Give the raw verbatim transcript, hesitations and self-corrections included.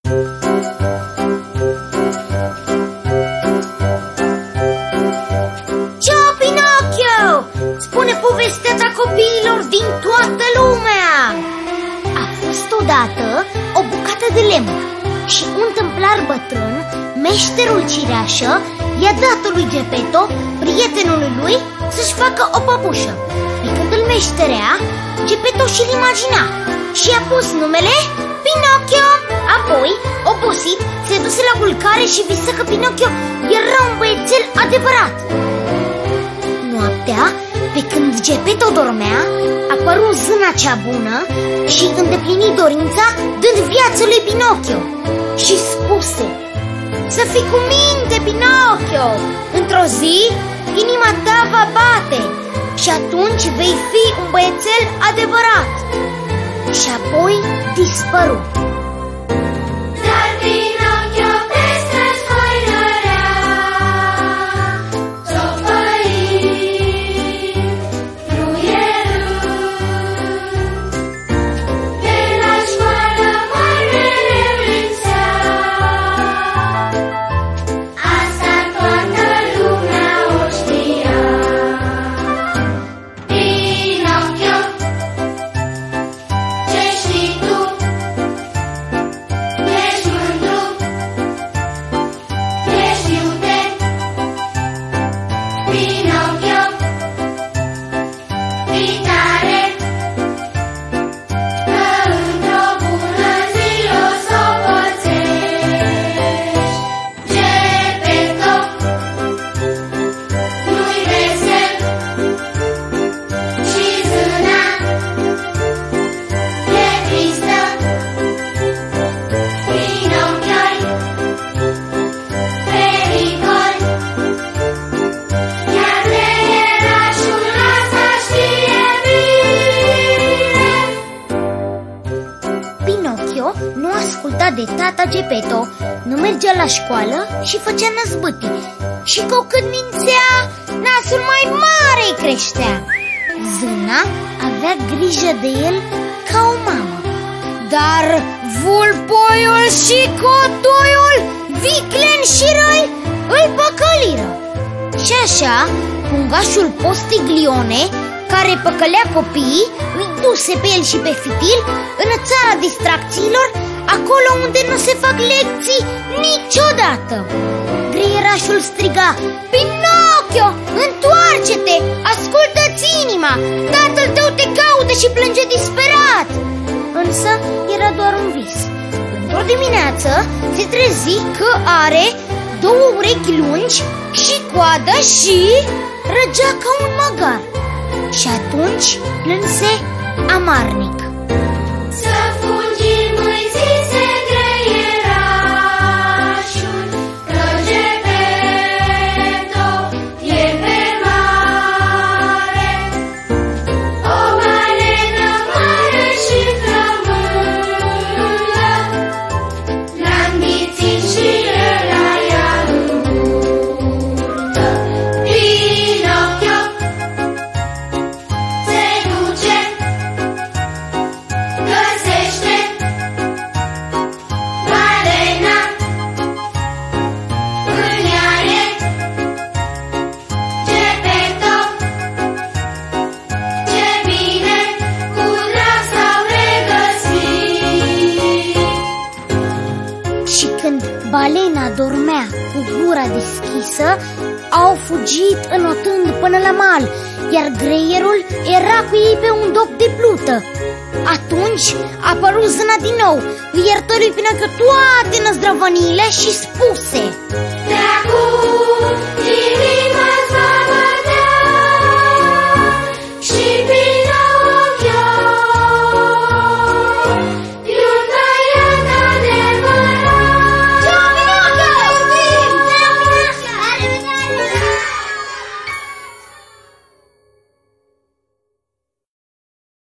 Ciao, Pinocchio! Spune povestea ta copiilor din toată lumea! A fost odată o bucată de lemn și un tâmplar bătrân, meșterul cireașă, i-a dat lui Geppetto, prietenului lui, să-și facă o păpușă. Pe când îl meșterea, Geppetto și-l imagina și i-a pus numele Pinocchio. Apoi, obosit, se duse la culcare și visă că Pinocchio era un băiețel adevărat. Noaptea, pe când Geppetto dormea, apăru zâna cea bună și îndeplini dorința, dând viață lui Pinocchio. Și spuse: să fii cu minte, Pinocchio! Într-o zi, inima ta va bate și atunci vei fi un băiețel adevărat. Și apoi dispăru. Dar Pinocchio pe străzi hoinărea, țopăind fluierând. De la școală mâinile plânsea, asta toată lumea o știa. Pinocchio, ce știi tu? Ești mândru, ești iute. Pinocchio, fii tare, că într-o bună zi o s-o pățești. Geppetto, nu-i vesel și zâna e tristă. Pinocchio-i pericol, iar creierașul asta știe bine. Pinocchio nu asculta de tata Geppetto, nu mergea la școală și făcea năzbâtii. Și cu cât mințea, nasul mai mare îi creștea. Zâna avea grijă de el ca o mamă, dar vulpoiul și cotoiul, viclen și răi, îl păcăliră. Și așa, pungașul Postiglione, care păcălea copiii, îi duse pe el și pe fitil în țara distracțiilor, acolo unde nu se fac lecții niciodată. Greierașul striga: Pinocchio, întoarce-te, ascultă-ți inima, tatăl tău te caută și plânge disperat. Însă era doar un vis. Într-o dimineață se trezi că are două urechi lungi și coadă și răgea ca un măgar. Și atunci plânse amarnic. Să fugi, măi, zise greierașul, că Geppetto e pe mare. O balenă mare și flămândă l-a înghițit și el la ea în burtă. Pinocchio se duce, găsește balena, în ea e Geppetto. Ce bine, cu drag s-au regăsit. Și când balena dormea cu gura deschisă, au fugit înotând până la mal, iar greierul era cu ei pe un dop de plută. Atunci a apărut zâna din nou, îi iertă lui Pinocchio toate năzdrăvăniile și spuse: De acum